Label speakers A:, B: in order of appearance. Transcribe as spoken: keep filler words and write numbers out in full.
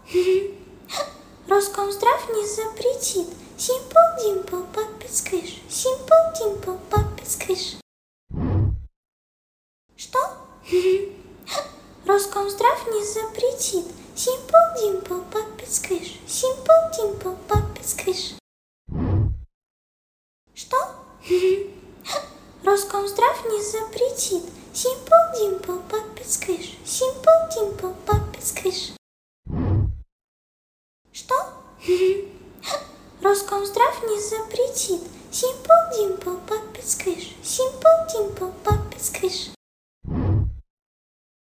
A: Роскомздрав не запретит. Симпл-димпл, папе сквиш. Симпл-димпл, папе сквиш. Что? Роскомздрав не запретит. Симпл-димпл, папе сквиш. Симпл-димпл, папе сквиш. Что? Роскомздрав не запретит. Симпл-димпл, папе сквиш. Симпл-димпл, папе сквиш. Что? Роскомздрав не запретит. Симпл-димпл, папе сквиш. Симпл-димпл, папе сквиш.